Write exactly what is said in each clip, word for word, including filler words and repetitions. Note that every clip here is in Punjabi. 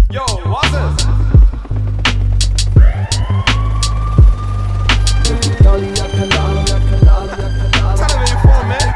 Yo, what's this? Tell me where you from, man.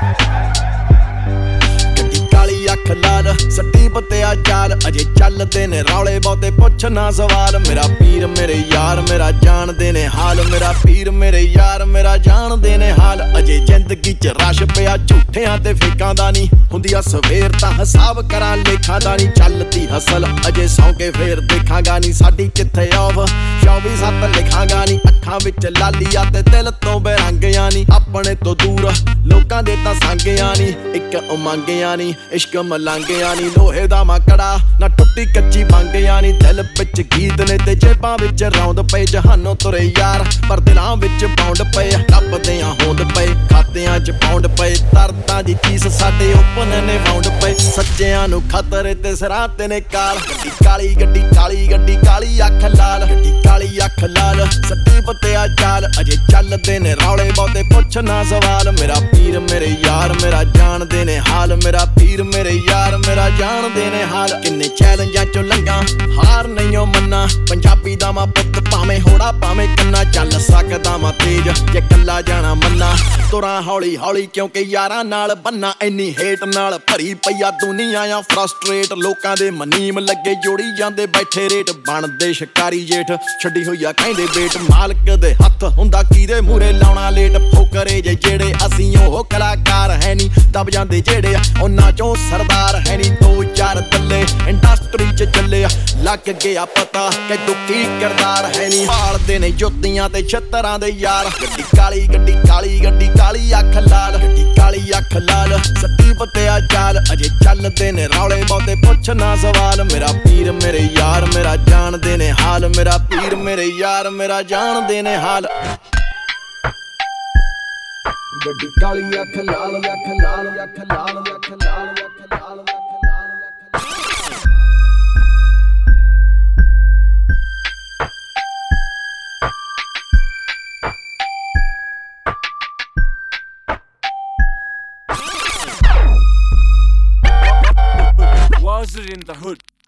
ਕਾਲੀ ਅੱਖ ਲਾਲ ਸੱਟੀ ਪੱਤਿਆ ਚਾਲ ਅਜੇ ਚੱਲਦੇ ਨੇ ਰੌਲੇ ਬਹੁਤੇ ਪੁੱਛ ਨਾ ਸਵਾਲ ਮੇਰਾ ਪੀਰ ਮੇਰੇ ਯਾਰ ਮੇਰਾ ਜਾਣਦੇ ਨੇ ਹਾਲ ਮੇਰਾ ਪੀਰ ਮੇਰੇ ਯਾਰ ਮੇਰਾ ਜਾਣਦੇ ਨੇ ਹਾਲ ਅਜੇ ਜ਼ਿੰਦਗੀ ਚ ਰਸ਼ ਪਿਆ ਝੂਠਿਆਂ ਤੇ ਫੇਕਾਂ ਦਾ ਨਹੀਂ ਹੁੰਦੀ ਆ ਸਵੇਰ ਤਾਂ ਹਿਸਾਬ ਕਰਾਂ ਲੇਖਾਂ ਦਾ ਨਹੀਂ ਚੱਲਦੀ ਹਸਲ ਅਜੇ ਸੌਂ ਕੇ ਫੇਰ ਦੇਖਾਂਗਾ ਨਹੀਂ ਸਾਡੀ ਕਿੱਥੇ ਆਵ ਚੌਵੀ ਸੱਤ ਲਿਖਾਂਗਾ ਨਹੀਂ ਅੱਖਾਂ ਵਿੱਚ ਲਾਲੀਆਂ ਤੇ ਦਿਲ ਤੋਂ ਬੇਰੰਗਿਆਂ ਨਹੀਂ ਆਪਣੇ ਤੋਂ ਦੂਰ ਲੋਕਾਂ ਦੇ ਤਾਂ ਸੰਗਿਆਂ ਨਹੀਂ ਇੱਕ ਉਮੰਗਿਆਂ ਨਹੀਂ ਇਸ਼ਕ ਮਲਾਂਗਿਆਂ ਨੀ ਲੋਹੇ ਦਾ ਮਾਕੜਾ ਨਾ ਟੁੱਟੀ ਕੱਚੀ ਮੰਗਿਆਂ ਨੀ ਦਿਲ ਵਿੱਚ ਗੀਤ ਨੇ ਤੇ ਜੇਬਾਂ ਵਿੱਚ ਰੌਂਦ ਪਏ ਜਹਾਨੋਂ ਤੁਰੇ ਯਾਰ ਪਰ ਦਿਲਾਂ ਵਿੱਚ ਪੌਂਡ ਪਏ ਲੱਭਦੇ ਆ ਹੋਂਦ ਪਏ ਖਾਤਿਆਂ ਚ ਪੌਂਡ ਪਏ ਦਰਦਾਂ ਦੀ ਚੀਜ਼ ਸਾਡੇ ਓਪਨ ਨੇ ਵਾਉਂਡ ਪਏ ਸੱਚਿਆਂ ਨੂੰ ਖਤਰੇ ਤੇ ਸਿਰਾਂ ਤੇ ਨੇ ਕਾਲ ਗੱਡੀ ਕਾਲੀ ਗੱਡੀ ਕਾਲੀ ਗੱਡੀ ਕਾਲੀ ਅੱਖ ਲਾਲ ਗੱਡੀ ਕਾਲੀ ਅੱਖ ਲਾਲ ਸੱਟੀ ਪੱਤਿਆ ਚਾਲ ਅਜੇ ਚੱਲਦੇ ਨੇ ਰੌਲੇ ਬਹੁਤੇ ਪੁੱਛ ਨਾ ਸਵਾਲ ਮੇਰਾ ਪੀਰ ਮੇਰੇ ਯਾਰ ਮੇਰਾ ਜਾਣਦੇ ਨੇ ਹਾਲ ਮੇਰਾ ਪੀਰ ਮੇਰੇ ਯਾਰ ਮੇਰਾ ਜਾਣਦੇ ਨੇ ਹਾਲ ਕਿੰਨੇ ਚੈਲੰਜਾਂ ਚੋਂ ਲੰਘਾਂ ਹਾਰ ਨਹੀਂ ਓ ਮੰਨਾ ਪੰਜਾਬੀ ਦਾ ਮੈਂ ਪੁੱਤ ਭਾਵੇਂ ਹੋੜਾ ਭਾਵੇਂ ਕੰਨਾ ਚੱਲ ਸਕਦਾ ਮੈਂ ਤੇਜ ਜੇ ਕੱਲਾ ਜਾਣਾ ਮੰਨਾ ਤੁਰਾਂ ਹੌਲੀ ਹੌਲੀ ਕਿਉਂਕਿ ਯਾਰਾਂ ਨਾਲ ਬੰਨਾ ਇੰਨੀ ਹੇਟ ਨਾਲ ਭਰੀ ਪਈਆ ਦੁਨੀਆ ਆ ਫਰਸਟ੍ਰੇਟ ਲੋਕਾਂ ਦੇ ਮਨੀਮ ਲੱਗੇ ਜੋੜੀ ਜਾਂਦੇ ਬੈਠੇ ਰੇਟ ਬਣਦੇ ਸ਼ਿਕਾਰੀ ਜੇਠ ਛੱਡੀ ਹੋਈ ਆ ਕਹਿੰਦੇ ਬੇਟ ਮਾਲਕ ਦੇ ਹੱਥ ਹੁੰਦਾ ਕਿਹਦੇ ਮੂਰੇ ਲਾਉਣਾ ਲੇਟ ਫੋਕਰੇ ਜੇ ਜਿਹੜੇ ਅਸੀਂ ਉਹ ਕਲਾਕਾਰ ਹੈ ਨਹੀਂ ਦਬ ਜਾਂਦੇ ਜਿਹੜੇ ਉਹਨਾਂ ਚੋਂ ਸਰਦਾਰ ਹੈ ਨਹੀਂ ਦੋ ਚਾਰ ਦੱਲੇ ਇੰਡਸਟਰੀ ਚ ਚੱਲੇ ਲੱਗ ਗਿਆ ਪਤਾ ਕਿ ਦੁੱਖੀ ਕਿਰਦਾਰ ਹੈ ਨਹੀਂ ਭਾਲਦੇ ਨੇ ਜੁੱਤੀਆਂ ਤੇ ਛੱਤਰਾਂ ਦੇ ਯਾਰ ਗੱਡੀ ਕਾਲੀ ਗੱਡੀ ਕਾਲੀ ਗੱਡੀ ਕਾਲੀ ਅੱਖ ਲਾਲ ਗੱਡੀ ਕਾਲੀ ਅੱਖ ਲਾਲ ਸੱਟੀ ਪੱਤਿਆ ਚਾਲ ਅਜੇ ਚੱਲਦੇ ਨੇ ਰੌਲੇ ਬਹੁਤੇ ਪੁੱਛ ਨਾ ਸਵਾਲ ਮੇਰਾ ਪੀਰ ਮੇਰੇ ਯਾਰ ਮੇਰਾ ਜਾਣਦੇ ਨੇ ਹਾਲ ਮੇਰਾ ਪੀਰ ਮੇਰੇ ਯਾਰ ਮੇਰਾ ਜਾਣਦੇ ਨੇ ਹਾਲ ਗੱਡੀ ਕਾਲੀ ਅੱਖ ਲਾਲ ਅੱਖ ਲਾਲ ਅੱਖ ਲਾਲ ਅੱਖ ਲਾਲ ਅੱਖ ਲਾਲ ਅੱਖ ਲਾਲ Was it in the hood?